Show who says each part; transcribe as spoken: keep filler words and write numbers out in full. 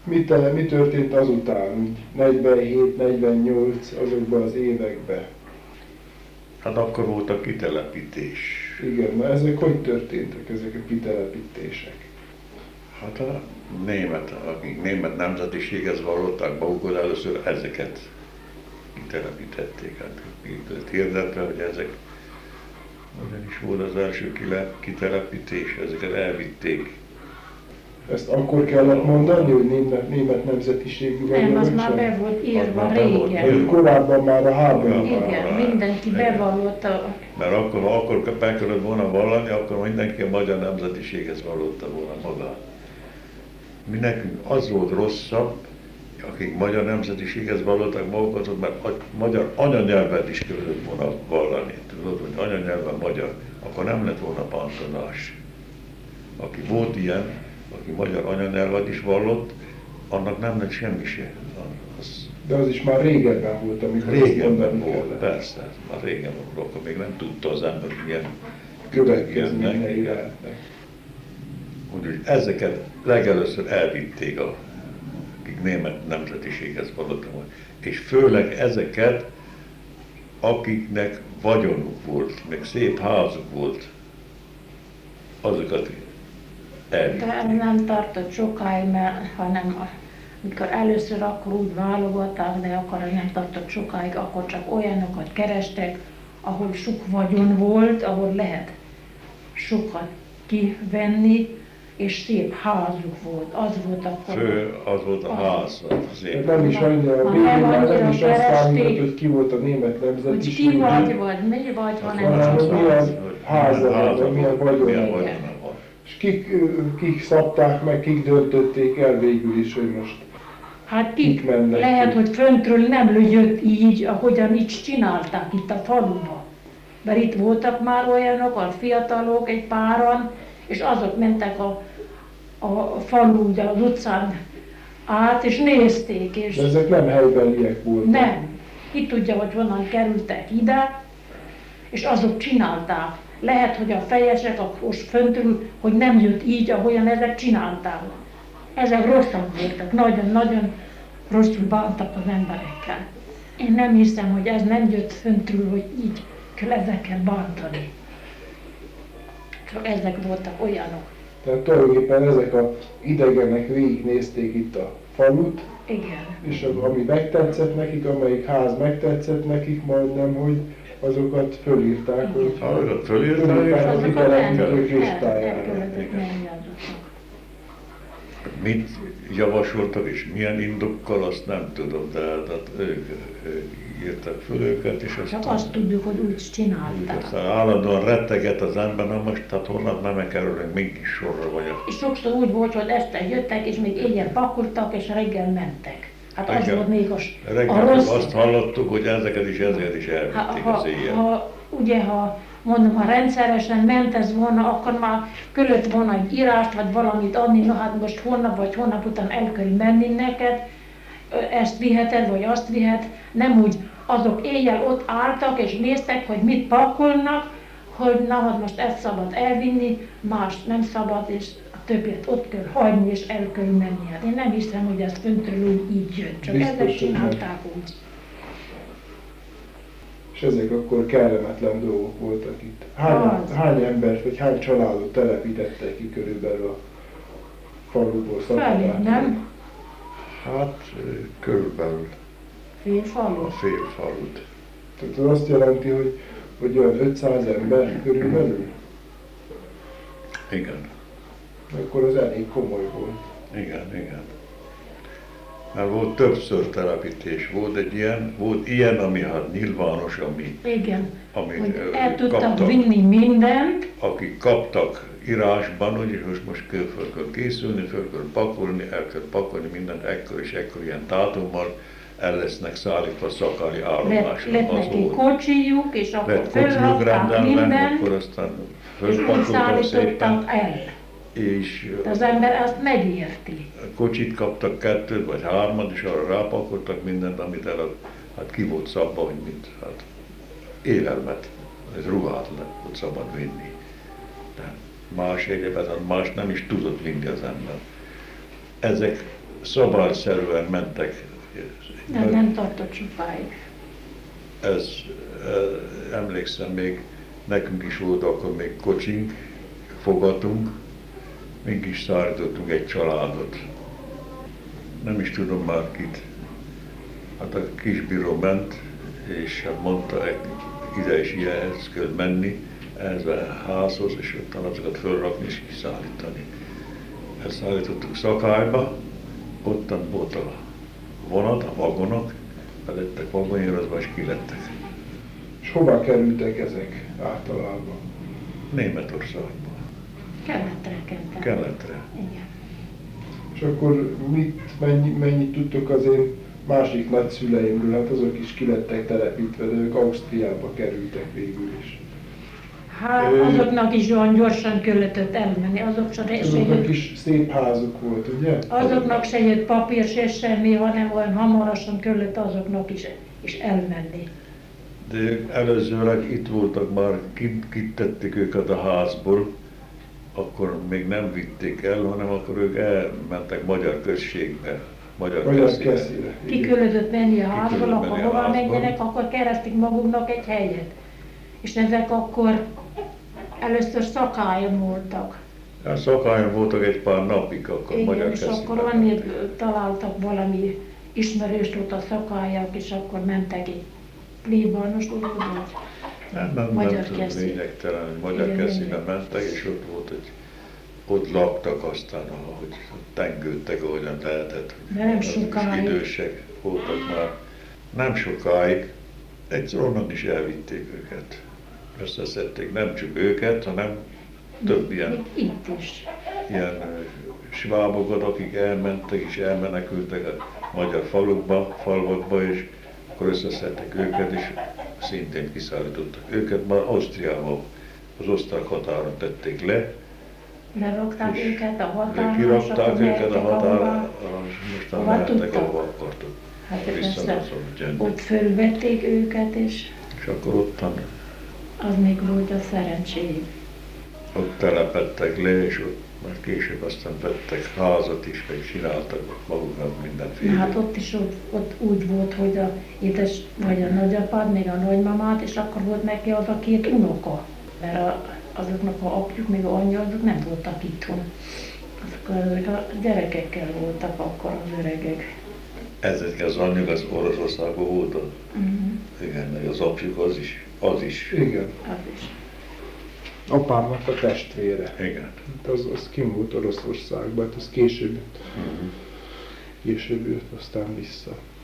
Speaker 1: mi, te, mi történt azután, negyvenhét negyvennyolc, azokban az években?
Speaker 2: Hát akkor volt a kitelepítés.
Speaker 1: Igen, na ezek hogy történtek, ezek a kitelepítések?
Speaker 2: Hát a német, akik német nemzetiséghez vallották magukat, először ezeket kitelepítették. Hát lett hirdetve, hogy ezek, hogyan is volt az első kitelepítés, ezeket elvitték.
Speaker 1: Ezt akkor kellett mondani, hogy német, német nemzetiségű vagyok?
Speaker 3: Nem, az már be volt írva régen.
Speaker 1: Korábban már a háborúban.
Speaker 3: Igen, mindenki bevallotta.
Speaker 2: Mert akkor, ha akkor be kellett volna vallani, akkor mindenki a magyar nemzetiséghez vallotta volna magát. Mi nekünk az volt rosszabb, akik magyar nemzetiséghez vallották magukat, mert a magyar anyanyelvet is kellett volna vallani. Tudod, hogy anyanyelven magyar, akkor nem lett volna pantanás. Aki volt ilyen, aki magyar anyanyelvet is vallott, annak nem lett semmi se. Az
Speaker 1: de az is már régebben volt, amikor
Speaker 2: régebben volt, kellett. Persze, már régen volt, akkor még nem tudta az ember, hogy milyen
Speaker 1: következményei lehetnek.
Speaker 2: Úgyhogy ezeket legelőször elvitték, a, akik német nemzetiséghez vallottak, és főleg ezeket, akiknek vagyonuk volt, meg szép házuk volt, azokat elvitték.
Speaker 3: De nem tartott sokáig, mert hanem amikor először akkor úgy válogatták, de akkor nem tartott sokáig, akkor csak olyanokat kerestek, ahol sok vagyon volt, ahol lehet sokat kivenni, és szép házuk volt. Az volt akkor...
Speaker 2: Fő, az volt a ház, szép.
Speaker 1: Nem is annyira, a végén már nem is azt számított, hogy ki volt a német nemzetiség.
Speaker 3: Hogy ki vagy, vagy mi vagy, hanem
Speaker 1: hanem
Speaker 3: csak
Speaker 1: milyen háza, vagy milyen vagyona
Speaker 2: van.
Speaker 1: És kik, kik szabták meg, kik döntötték el végül is, hogy most
Speaker 3: hát kik, lehet, hogy föntről nem lőjött így, ahogyan így csinálták itt a faluba. Mert itt voltak már olyanok, a fiatalok, egy páran, és azok mentek a, a falu, az utcán át, és nézték. És
Speaker 1: de ezek nem helybeliek voltak.
Speaker 3: Nem. Ki tudja, hogy honnan kerültek ide, és azok csinálták. Lehet, hogy a fejesek, a föntről, hogy nem jött így, ahogyan ezek csinálták. Ezek rosszak voltak, nagyon-nagyon rosszul bántak az emberekkel. Én nem hiszem, hogy ez nem jött föntről, hogy így kell ezekkel bántani. Csak ezek voltak olyanok.
Speaker 1: Tehát tulajdonképpen ezek az idegenek végignézték itt a falut,
Speaker 3: igen.
Speaker 1: És ami megtetszett nekik, amelyik ház megtetszett nekik, majdnem, hogy azokat fölírták, hogy
Speaker 2: azokat fölírták,
Speaker 1: a kitelepítők listájára.
Speaker 2: Mit javasoltak és milyen indokkal, azt nem tudom, de hát ők, ők írtak föl őket, és aztán...
Speaker 3: Csak azt tudjuk, hogy úgy csinálták.
Speaker 2: Aztán állandóan retteget az ember, na most, tehát honnan nem kerülnek mégis sorra vagy.
Speaker 3: És sokszor úgy volt, hogy este jöttek, és még éjjel pakoltak, és reggel mentek. Hát reggel, az volt még az,
Speaker 2: reggel
Speaker 3: a rossz...
Speaker 2: azt hallottuk, hogy ezeket is ezért is elvitték
Speaker 3: ha,
Speaker 2: az éjjel.
Speaker 3: Ha, ugye, ha mondom, ha rendszeresen ment ez volna, akkor már kellett volna egy írást, vagy valamit adni, na hát most holnap vagy holnap után el kell menni neked, ezt viheted, vagy azt vihet, nem úgy, azok éjjel ott álltak és néztek, hogy mit pakolnak, hogy na hát most ezt szabad elvinni, más nem szabad, és a többet ott kell hagyni, és el kell menni. Hát én nem hiszem, hogy ez föntről úgy így jött, csak
Speaker 1: biztos,
Speaker 3: ezek csinálták úgy.
Speaker 1: És ezek akkor kellemetlen dolgok voltak itt. Hány, hány embert, vagy hány családot telepítettek ki körülbelül a faluból?
Speaker 3: Felé, nem?
Speaker 2: Hát körülbelül.
Speaker 3: Fél falu?
Speaker 2: A fél falut.
Speaker 1: Tehát az azt jelenti, hogy, hogy olyan ötszáz ember körülbelül?
Speaker 2: Igen.
Speaker 1: Akkor az elég komoly volt.
Speaker 2: Igen, igen. Mert volt többször telepítés, volt egy ilyen, volt ilyen, ami hát nyilvános, ami,
Speaker 3: igen.
Speaker 2: ami
Speaker 3: hogy el tudtak
Speaker 2: kaptak,
Speaker 3: vinni mindent.
Speaker 2: Akik kaptak írásban, hogy most, most kell, föl kell készülni, föl kell pakolni, el kell pakolni mindent, ekkor és ekkor ilyen dátummal el lesznek szállítva szakári állomásra.
Speaker 3: Lett neki kocsijuk, és akkor fölrakták mindent,
Speaker 2: akkor aztán
Speaker 3: és úgy szállítottak el.
Speaker 2: És
Speaker 3: az ember azt megérti.
Speaker 2: Kocsit kaptak kettőt vagy hármat, és arra rápakoltak mindent, amit el, hát ki volt szabva, hogy mit, hát élelmet, ez ruhát volt szabad vinni. De más egyébként, hát más nem is tudott vinni az ember. Ezek szabályszerűen mentek.
Speaker 3: De nem tartott sokáig.
Speaker 2: Ez, ez, emlékszem még, nekünk is volt akkor még kocsink, fogatunk, mink is szállítottunk egy családot. Nem is tudom már kit. Hát a kisbíró ment, és mondta, ide és ilyenhez kell menni, ehhez a házhoz, és ott azokat fölrakni és kiszállítani. Ezt szállítottuk Szakályba, ottan volt a vonat, a vagonok, belettek vagonjározba és kilettek.
Speaker 1: És hova kerültek ezek általában?
Speaker 2: Németországba.
Speaker 3: Keletre kentek.
Speaker 2: Keletre.
Speaker 3: Igen.
Speaker 1: És akkor mit, mennyi, mennyit tudtok az én másik nagyszüleimről? Hát azok is kilettek telepítve, de ők Ausztriába kerültek végül is.
Speaker 3: Hát azoknak is olyan gyorsan kellett elmenni, azok se, se
Speaker 1: Azoknak
Speaker 3: jött,
Speaker 1: is szép házuk volt, ugye?
Speaker 3: azoknak se jött papír, se semmi, hanem olyan hamarosan kellett azoknak is, is elmenni.
Speaker 2: De ők előzőleg itt voltak már, kint, kint tették őket a házból, akkor még nem vitték el, hanem akkor ők elmentek magyar községbe, magyar,
Speaker 1: Magyar
Speaker 2: Keszire.
Speaker 1: Keszire.
Speaker 3: Ki kellett menni a házból,
Speaker 2: kellett
Speaker 3: akkor
Speaker 2: menni a
Speaker 3: hova
Speaker 2: házból.
Speaker 3: menjenek, akkor keresték maguknak egy helyet. És ezek akkor először Szakályon voltak.
Speaker 2: A Szakályon voltak egy pár napig, akkor
Speaker 3: Igen,
Speaker 2: magyar
Speaker 3: és
Speaker 2: Keszire
Speaker 3: akkor
Speaker 2: mentek.
Speaker 3: annyit találtak valami ismerős volt a Szakályak, és akkor mentek egy plébános volt.
Speaker 2: Nem, nem,
Speaker 3: Magyar
Speaker 2: nem tudom,
Speaker 3: Keszin.
Speaker 2: lényegtelen, hogy magyar
Speaker 3: Igen,
Speaker 2: Keszire
Speaker 3: igen.
Speaker 2: mentek, és ott volt egy, ott laktak aztán, ahogy tengődtek, ahogyan lehetett.
Speaker 3: De nem
Speaker 2: Azok is
Speaker 3: sokáig.
Speaker 2: idősek voltak már. Nem sokáig, egyszer onnan is elvitték őket. Összeszedték nem csak őket, hanem több ilyen,
Speaker 3: Még itt is.
Speaker 2: ilyen ö, svábokat, akik elmentek és elmenekültek a magyar falukba, falvakba, és akkor összeszedték őket, és szintén kiszállítottak őket, már Ausztriába, az osztrák határon tették le,
Speaker 3: Lerakták
Speaker 2: és
Speaker 3: őket a határon, és
Speaker 2: kirakták
Speaker 3: akkor
Speaker 2: őket a
Speaker 3: mehettek
Speaker 2: határa,
Speaker 3: ahova.
Speaker 2: és mostan
Speaker 3: hova
Speaker 2: mehettek,
Speaker 3: tudtak.
Speaker 2: ahova akartok.
Speaker 3: Hát persze,
Speaker 2: Visszanazon gyönyörű.
Speaker 3: ott fölvették őket, és
Speaker 2: És akkor ottan,
Speaker 3: az még volt a szerencséjük.
Speaker 2: ott telepedtek le, és ott már később aztán vettek házat is, meg csináltak maguknak mindenféle.
Speaker 3: Hát ott is ott, ott úgy volt, hogy a édes, vagy a nagyapád, még a nagymamát, és akkor volt neki az a két unoka. Mert a, azoknak a apjuk, még a anyja, azok nem voltak itthon. Azok ezek a gyerekekkel voltak akkor az öregek.
Speaker 2: Ezek az anyjuk az Oroszországban voltak.
Speaker 3: Uh-huh.
Speaker 2: Igen, meg az apjuk az is. Az is.
Speaker 1: Igen.
Speaker 3: Az is.
Speaker 1: Apámnak a testvére.
Speaker 2: Igen.
Speaker 1: Hát Az, az kim volt Oroszországban, hát az később,
Speaker 2: Uh-huh.
Speaker 1: később jött aztán vissza.